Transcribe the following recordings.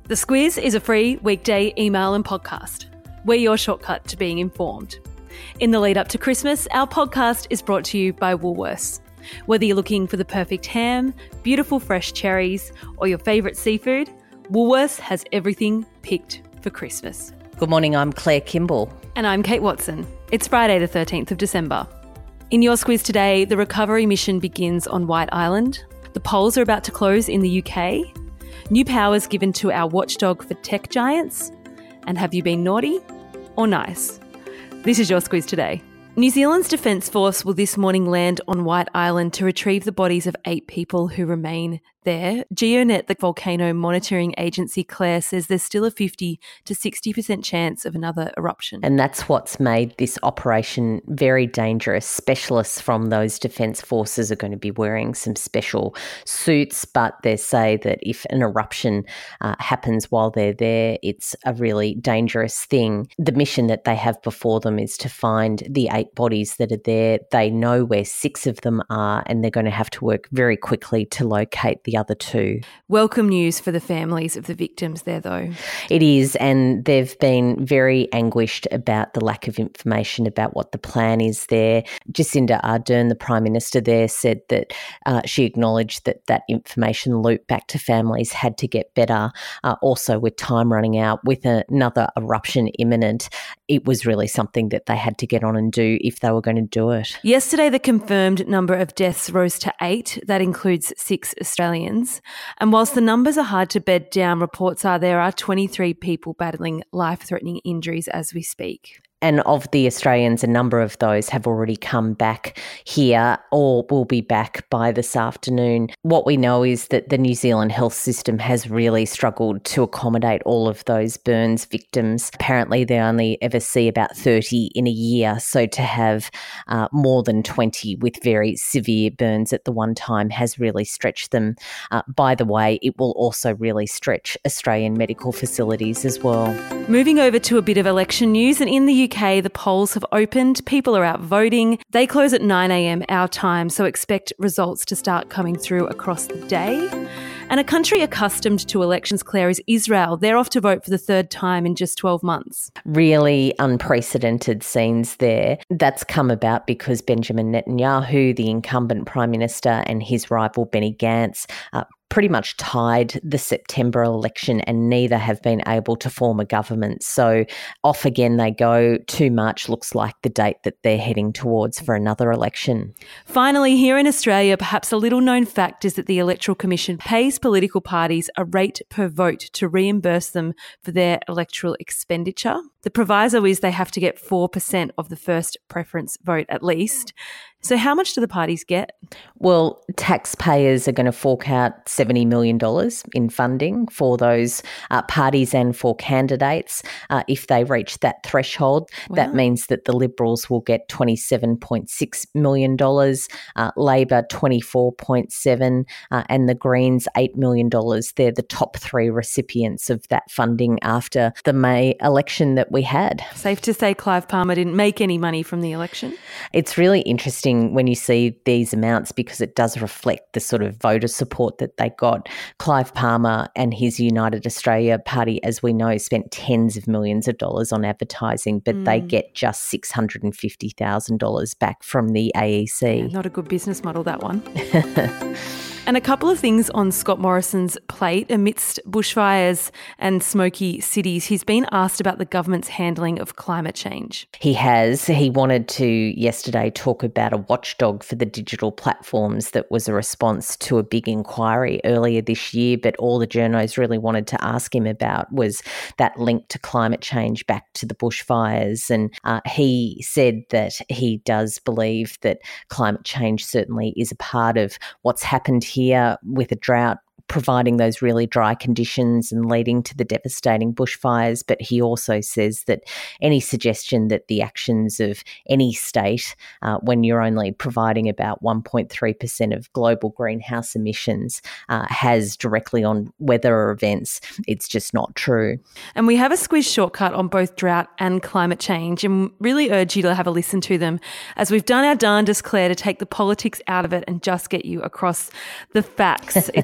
The Squiz is a free weekday email and podcast. We're your shortcut to being informed. In the lead up to Christmas, our podcast is brought to you by Woolworths. Whether you're looking for the perfect ham, beautiful fresh cherries, or your favourite seafood, Woolworths has everything picked for Christmas. Good morning, I'm Claire Kimball. And I'm Kate Watson. It's Friday the 13th of December. In your Squiz today, the recovery mission begins on White Island. The polls are about to close in the UK. New powers given to our watchdog for tech giants. And have you been naughty or nice? This is your Squiz today. New Zealand's Defence Force will this morning land on White Island to retrieve the bodies of 8 people who remain there. GeoNet, the volcano monitoring agency, Claire, says there's still a 50 to 60% chance of another eruption. And that's what's made this operation very dangerous. Specialists from those defence forces are going to be wearing some special suits, but they say that if an eruption happens while they're there, it's a really dangerous thing. The mission that they have before them is to find the 8 bodies that are there. They know where 6 of them are, and they're going to have to work very quickly to locate the other 2. Welcome news for the families of the victims there, though. It is, and they've been very anguished about the lack of information about what the plan is there. Jacinda Ardern, the Prime Minister there, said that she acknowledged that that information loop back to families had to get better. Also, with time running out, with another eruption imminent, it was really something that they had to get on and do if they were going to do it. Yesterday, the confirmed number of deaths rose to 8. That includes 6 Australians. And whilst the numbers are hard to bed down, reports are there are 23 people battling life-threatening injuries as we speak. And of the Australians, a number of those have already come back here or will be back by this afternoon. What we know is that the New Zealand health system has really struggled to accommodate all of those burns victims. Apparently, they only ever see about 30 in a year. So to have more than 20 with very severe burns at the one time has really stretched them. By the way, it will also really stretch Australian medical facilities as well. Moving over to a bit of election news, and in the UK, the polls have opened. People are out voting. They close at 9 a.m. our time, so expect results to start coming through across the day. And a country accustomed to elections, Claire, is Israel. They're off to vote for the 3rd time in just 12 months. Really unprecedented scenes there. That's come about because Benjamin Netanyahu, the incumbent Prime Minister, and his rival Benny Gantz pretty much tied the September election, and neither have been able to form a government. So off again they go. Too much looks like the date that they're heading towards for another election. Finally, here in Australia, perhaps a little known fact is that the Electoral Commission pays political parties a rate per vote to reimburse them for their electoral expenditure. The proviso is they have to get 4% of the first preference vote at least. So how much do the parties get? Well, taxpayers are going to fork out $70 million in funding for those parties and for candidates if they reach that threshold. Wow. That means that the Liberals will get $27.6 million, Labor $24.7 million, and the Greens $8 million. They're the top 3 recipients of that funding after the May election that we had. Safe to say Clive Palmer didn't make any money from the election? It's really interesting when you see these amounts because it does reflect the sort of voter support that they got. Clive Palmer and his United Australia Party, as we know, spent tens of millions of dollars on advertising, but they get just $650,000 back from the AEC. Yeah, not a good business model, that one. And a couple of things on Scott Morrison's plate. Amidst bushfires and smoky cities, he's been asked about the government's handling of climate change. He has. He wanted to yesterday talk about a watchdog for the digital platforms that was a response to a big inquiry earlier this year, but all the journos really wanted to ask him about was that link to climate change back to the bushfires. And he said that he does believe that climate change certainly is a part of what's happened here with a drought providing those really dry conditions and leading to the devastating bushfires. But he also says that any suggestion that the actions of any state, when you're only providing about 1.3% of global greenhouse emissions, has directly on weather events, it's just not true. And we have a Squiz shortcut on both drought and climate change, and really urge you to have a listen to them, as we've done our darndest, Claire, to take the politics out of it and just get you across the facts. It's always a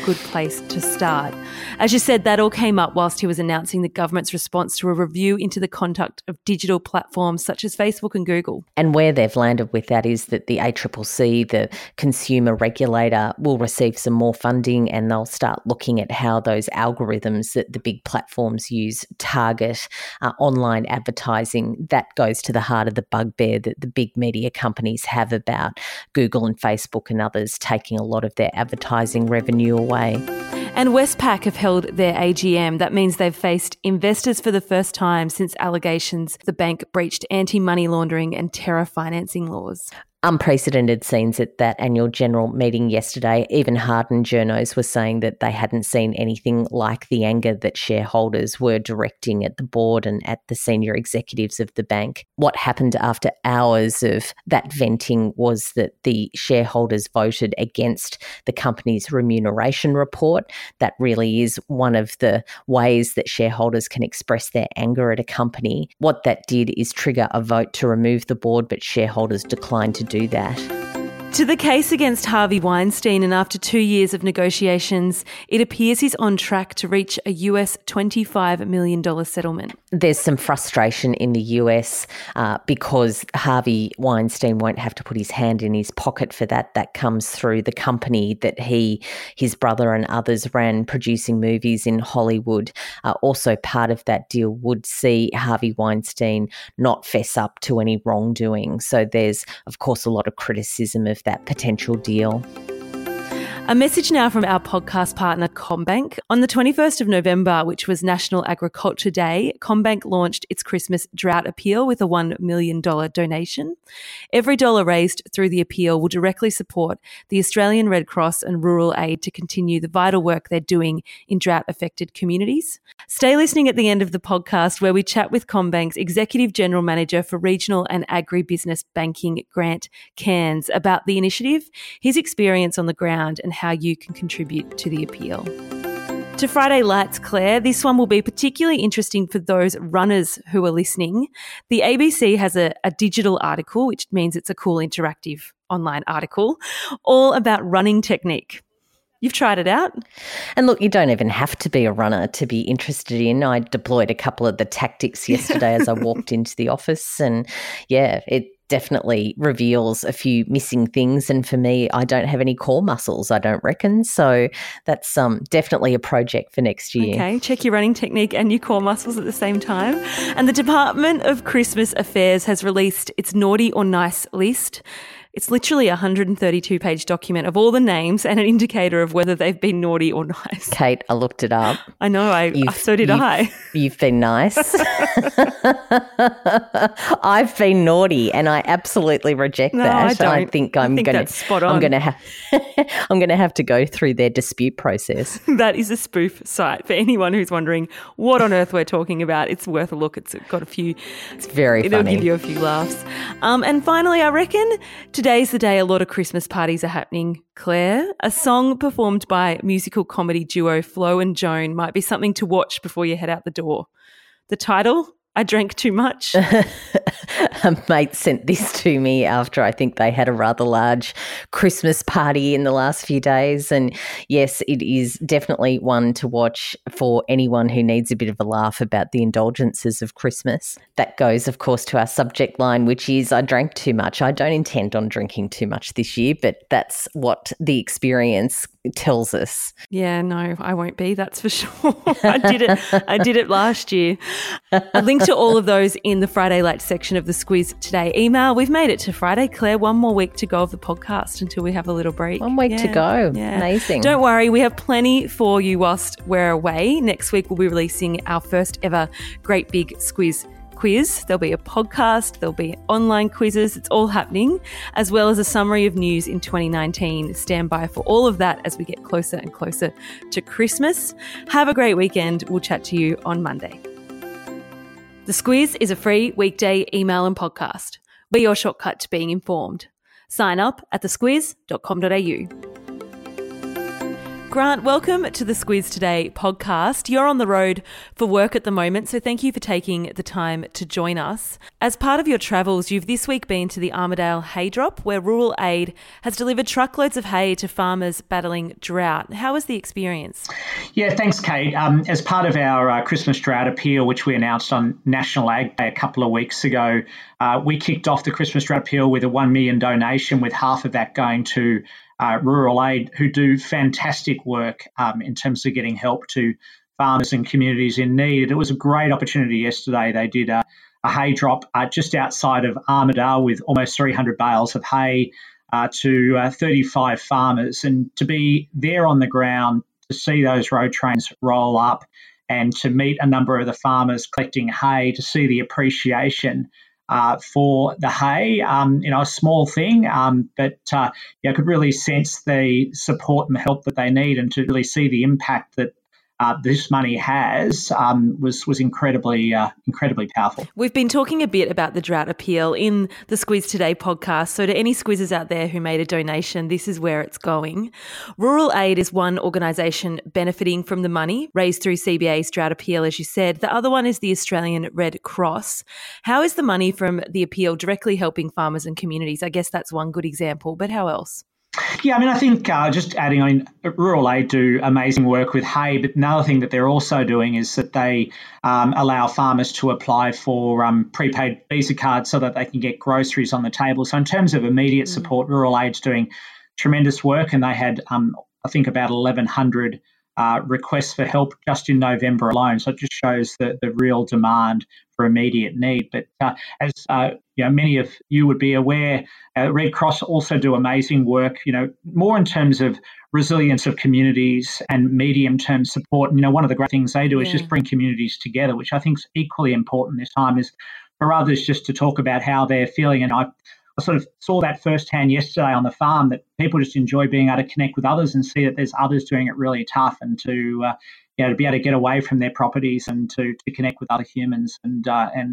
good place to start. As you said, that all came up whilst he was announcing the government's response to a review into the conduct of digital platforms such as Facebook and Google. And where they've landed with that is that the ACCC, the consumer regulator, will receive some more funding, and they'll start looking at how those algorithms that the big platforms use target online advertising. That goes to the heart of the bugbear that the big media companies have about Google and Facebook and others taking a lot of their advertising revenue away. And Westpac have held their AGM. That means they've faced investors for the first time since allegations the bank breached anti-money laundering and terror financing laws. Unprecedented scenes at that annual general meeting yesterday. Even hardened journos were saying that they hadn't seen anything like the anger that shareholders were directing at the board and at the senior executives of the bank. What happened after hours of that venting was that the shareholders voted against the company's remuneration report. That really is one of the ways that shareholders can express their anger at a company. What that did is trigger a vote to remove the board, but shareholders declined to do that. To the case against Harvey Weinstein, and after 2 years of negotiations, it appears he's on track to reach a US $25 million settlement. There's some frustration in the US because Harvey Weinstein won't have to put his hand in his pocket for that. That comes through the company that his brother and others ran, producing movies in Hollywood. Also part of that deal would see Harvey Weinstein not fess up to any wrongdoing. So there's, of course, a lot of criticism of that potential deal. A message now from our podcast partner, CommBank. On the 21st of November, which was National Agriculture Day, CommBank launched its Christmas drought appeal with a $1 million donation. Every dollar raised through the appeal will directly support the Australian Red Cross and Rural Aid to continue the vital work they're doing in drought-affected communities. Stay listening at the end of the podcast, where we chat with CommBank's Executive General Manager for Regional and Agribusiness Banking, Grant Cairns, about the initiative, his experience on the ground, and how you can contribute to the appeal. To Friday Lights, Claire, this one will be particularly interesting for those runners who are listening. The ABC has a digital article, which means it's a cool interactive online article, all about running technique. You've tried it out? And look, you don't even have to be a runner to be interested in. I deployed a couple of the tactics yesterday as I walked into the office, and yeah, it definitely reveals a few missing things. And for me, I don't have any core muscles, I don't reckon. So that's definitely a project for next year. Okay, check your running technique and your core muscles at the same time. And the Department of Christmas Affairs has released its naughty or nice list. It's literally a 132-page document of all the names and an indicator of whether they've been naughty or nice. Kate, I looked it up. I know, so did I. You've been nice. I've been naughty, and I absolutely reject that. I don't. I think that's spot on. I'm going to have to go through their dispute process. That is a spoof site. For anyone who's wondering what on earth we're talking about, it's worth a look. It's got a few. It's very funny. It'll give you a few laughs. And finally, I reckon today's the day a lot of Christmas parties are happening. Claire, a song performed by musical comedy duo Flo and Joan might be something to watch before you head out the door. The title, I Drank Too Much. A mate sent this to me after I think they had a rather large Christmas party in the last few days. And yes, it is definitely one to watch for anyone who needs a bit of a laugh about the indulgences of Christmas. That goes, of course, to our subject line, which is I drank too much. I don't intend on drinking too much this year, but that's what the experience tells us. Yeah, no, I won't be, that's for sure. I did it last year. A link to all of those in the Friday Late section of the Squiz Today email. We've made it to Friday, Claire. One more week to go of the podcast until we have a little break. 1 week to go. Yeah. Amazing. Don't worry, we have plenty for you whilst we're away. Next week we'll be releasing our first ever Great Big Squiz quiz. There'll be a podcast, there'll be online quizzes, it's all happening, as well as a summary of news in 2019. Stand by for all of that as we get closer and closer to Christmas. Have a great weekend. We'll chat to you on Monday. The Squiz is a free weekday email and podcast. We're your shortcut to being informed. Sign up at thesquiz.com.au. Grant, welcome to the Squiz Today podcast. You're on the road for work at the moment, so thank you for taking the time to join us. As part of your travels, you've this week been to the Armidale Hay Drop, where Rural Aid has delivered truckloads of hay to farmers battling drought. How was the experience? Yeah, thanks, Kate. As part of our Christmas Drought Appeal, which we announced on National Ag Day a couple of weeks ago, we kicked off the Christmas Drought Appeal with a $1 million donation, with half of that going to Rural Aid, who do fantastic work in terms of getting help to farmers and communities in need. It was a great opportunity yesterday. They did a hay drop just outside of Armidale with almost 300 bales of hay to 35 farmers. And to be there on the ground, to see those road trains roll up and to meet a number of the farmers collecting hay, to see the appreciation for the hay, a small thing, but I could really sense the support and the help that they need, and to really see the impact that this money has was incredibly powerful. We've been talking a bit about the Drought Appeal in the Squiz Today podcast, so to any squizzers out there who made a donation, this is where it's going. Rural Aid is one organisation benefiting from the money raised through CBA's Drought Appeal, as you said. The other one is the Australian Red Cross. How is the money from the appeal directly helping farmers and communities? I guess that's one good example, but how else? Yeah, I think just adding on, Rural Aid do amazing work with hay, but another thing that they're also doing is that they allow farmers to apply for prepaid Visa cards so that they can get groceries on the table. So in terms of immediate support, Rural Aid's doing tremendous work, and they had, I think, about 1,100 requests for help just in November alone. So it just shows the real demand for immediate need. But as many of you would be aware, Red Cross also do amazing work, more in terms of resilience of communities and medium-term support. And, one of the great things they do is just bring communities together, which I think is equally important this time, is for others just to talk about how they're feeling. And I sort of saw that firsthand yesterday on the farm, that people just enjoy being able to connect with others and see that there's others doing it really tough, and to be able to get away from their properties and to connect with other humans and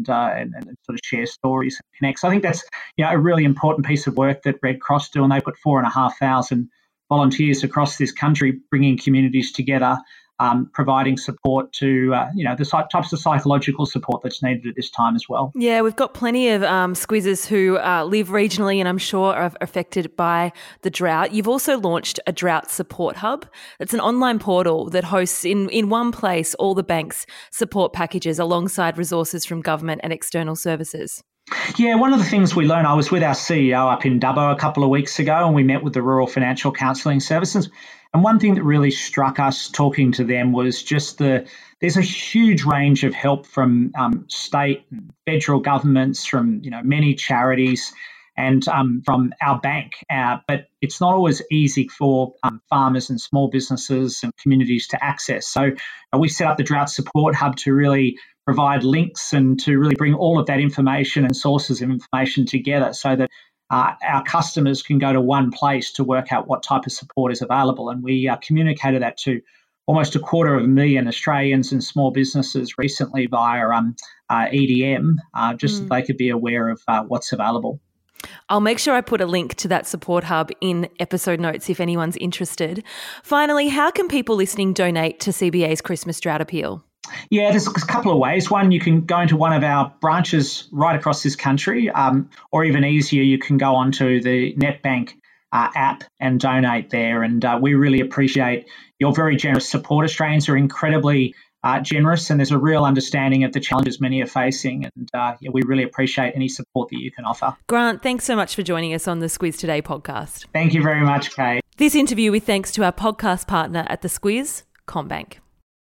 sort of share stories and connect. So I think that's a really important piece of work that Red Cross do, and they put 4,500 volunteers across this country bringing communities together, providing support to, the types of psychological support that's needed at this time as well. Yeah, we've got plenty of squizzers who live regionally and I'm sure are affected by the drought. You've also launched a drought support hub. It's an online portal that hosts in one place all the bank's support packages alongside resources from government and external services. Yeah, one of the things we learned, I was with our CEO up in Dubbo a couple of weeks ago, and we met with the Rural Financial Counselling Services. And one thing that really struck us talking to them was just there's a huge range of help from state and federal governments, from many charities, and from our bank. But it's not always easy for farmers and small businesses and communities to access. So we set up the Drought Support Hub to really provide links and to really bring all of that information and sources of information together, so that our customers can go to one place to work out what type of support is available. And we communicated that to almost 250,000 Australians and small businesses recently via EDM, just so they could be aware of what's available. I'll make sure I put a link to that support hub in episode notes if anyone's interested. Finally, how can people listening donate to CBA's Christmas Drought Appeal? Yeah, there's a couple of ways. One, you can go into one of our branches right across this country, or even easier, you can go onto the NetBank app and donate there. And we really appreciate your very generous support. Australians are incredibly generous, and there's a real understanding of the challenges many are facing. And we really appreciate any support that you can offer. Grant, thanks so much for joining us on the Squiz Today podcast. Thank you very much, Kate. This interview with thanks to our podcast partner at the Squiz, CommBank.